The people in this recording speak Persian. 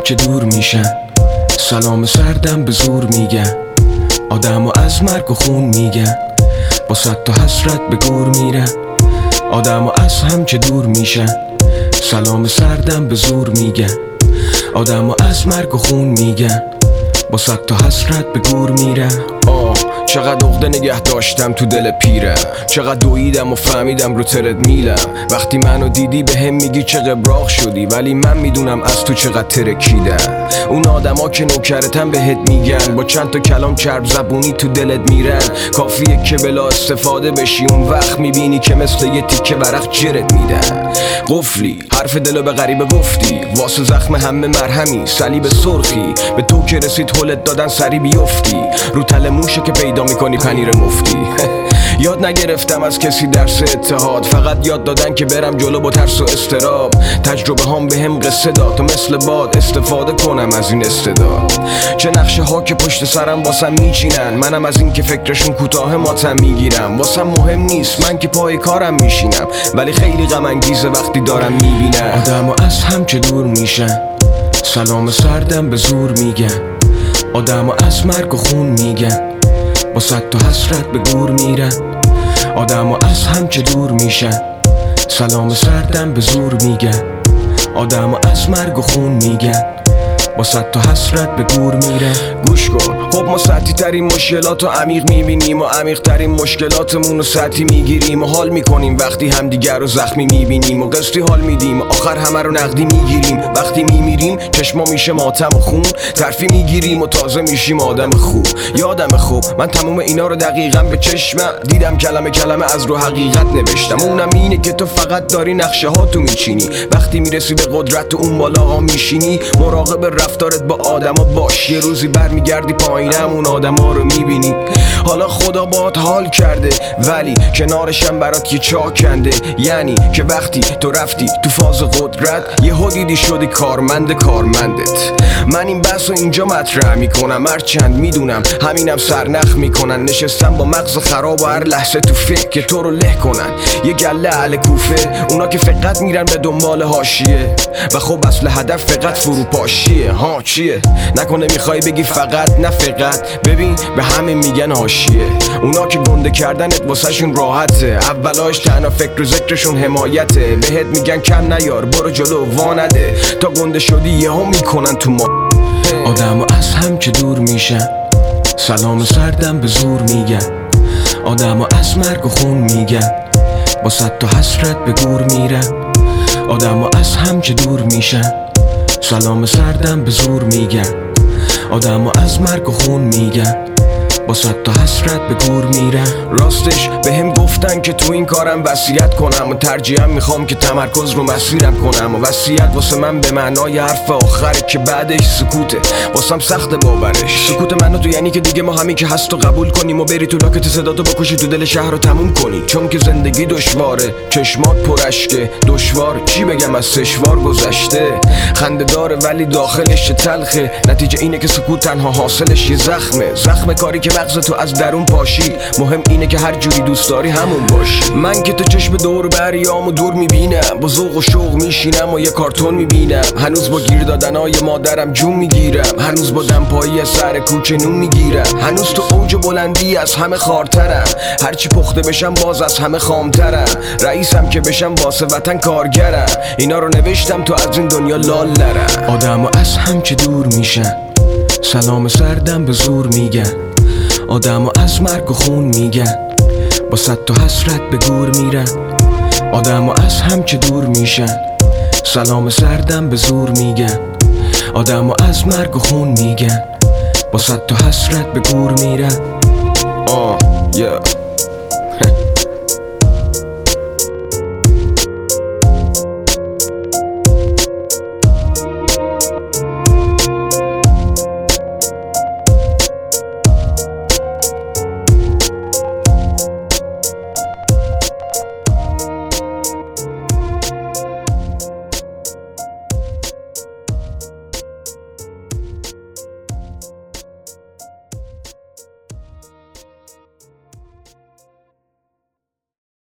که دور میشن، سلام سردم به زور میگن، آدمو از مرگ و خون میگن، با صد تا حسرت به گور میرن. آدمو از هم که دور میشن، سلام سردم به زور میگن، آدمو از مرگ و خون میگن، با صد تا حسرت به گور میرن. چقدر عقده نگه داشتم تو دل پیرم، چقدر دویدم و فهمیدم رو ترد میلم. وقتی منو دیدی به هم میگی چه قبراق شدی، ولی من میدونم از تو چقدر ترکیدم. اون آدما که نوکرتن بهت میگن، با چند تا کلام چرب زبونی تو دلت میرن. کافیه که بلا استفاده بشی، اون وقت میبینی که مثل یه تیکه ورق جرت میدن. قفلی حرف دلو به غریبه گفتی، واسه زخم همه مرهمی صلیب سرخی. به تو که رسید هلت دادن سری بیفتی، رو تل موشه که پیدا میکنی پنیر مفتی. یاد نگرفتم از کسی درس اتحاد، فقط یاد دادن که برم جلو با ترس و استراب. تجربه هام به هم قصه داد تا مثل باد استفاده کنم از این استعداد. چه نقشه ها که پشت سرم واسم میچینن، منم از این که فکرشون کوتاه ماتم میگیرم. واسم مهم نیست من که پای کارم میشینم، ولی خیلی غم انگیزه وقتی دارم میبینم آدمو از هم که دور میشن، سلام سردم به زور میگن، آدمو از مرگ و خون میگن، با صد تا حسرت به گور میرن. آدمو از هم که دور میشن، سلام سردم به زور میگن، آدمو از مرگ و خون میگن، با صد تا حسرت به گور میره. گوش کن، خب ما سطحی ترین مشکلات رو عمیق میبینیم و عمیق ترین مشکلاتمون رو سطحی میگیریم و حال میکنیم وقتی همدیگر رو زخمی میبینیم و قسطی حال میدیم، آخر همه رو نقدی میگیریم. وقتی میمیریم چشما میشه ماتم و خون، ترفی میگیریم و تازه میشیم آدم خوب. یادم خوب من تموم اینا رو دقیقاً به چشمم دیدم، کلمه کلمه از رو حقیقت نوشتم. اونم اینه که تو فقط داری نقشه ها تو میچینی، وقتی میرسی به قدرت و اون بالا ها میشینی. مراقب رفتارت با آدما باش، یه روزی برمیگردی پایینم اون آدما رو میبینی. حالا خدا باهات حال کرده، ولی کنارشم برات یه چاک کنده. یعنی که وقتی تو رفتی تو فاز قدرت، یهو دیدی شدی کارمندت. من این بحث رو اینجا مطرح میکنم، هرچند میدونم همینم سرنخ میکنن. نشستم با مغز خراب و هر لحظه تو فکر که تو رو له کنن. یه گله اهل کوفه، اونا که فقط میرن به دنبال حاشیه، و خب اصل هدف فقط فروپاشیه. ها چیه؟ نکنه میخوای بگی فقط؟ نه فقط، ببین به همه میگن حاشیه. اونا که گنده کردنت واسه شون راحته، اولاش تنها فکر و ذکرشون حمایته. بهت میگن کم نیار، برو جلو وانده، تا گنده شدی یهو میکنن تو ما. آدمو از هم که دور میشن، سلام سردم به زور میگن، آدمو از مرگ و خون میگن، با صد تا حسرت به گور میرن. آدمو از هم که دور میشن، سلام سردم به زور میگن، آدمو از مرگ و خون میگن، با صد تا حسرت به گور میرن. راستش به هم گفتن که تو این کارم وصیت کنم، و ترجیحاً میخوام که تمرکز رو مسیرم کنم. و وصیت واسه من به معنای حرف آخره که بعدش سکوته، واسم سخت باورش. سکوت منو تو یعنی که دیگه ما همین که هست و قبول کنیم و بری تو لاکت صداتو بکشی تو دل شهر رو تموم کنی. چون که زندگی دشواره، چشمات پرشکه، دشوار چی بگم از سشوار گذشته. خنده داره ولی داخلش تلخه، نتیجه اینه که سکوت تنها حاصلش یه زخم کاری که مغز تو از درون پاشی. مهم اینه که هر جوری دوست داری همون باشی. من که تو چشم دور بریامو دور میبینم، با ذوق و شوق میشینم و یه کارتون میبینم. هنوز با گیر دادنای مادرم جون میگیرم، هنوز با دمپایی از سر کوچه نون میگیرم. هنوز تو اوج بلندی از همه خارترم، هرچی پخته بشم باز از همه خامترم. رئیسم که بشم واسه وطن کارگرم، اینا رو نوشتم تو از این دنیا لال نرم. آدمو از هم که دور میشن، سلام سردم به زور میگن، آدمو از مرگ و خون میگن، با صد تا حسرت به گور میرن. آدمو از هم که دور میشن، سلام سردم به زور میگن، آدمو از مرگ و خون میگن، با صد تا حسرت به گور میرن.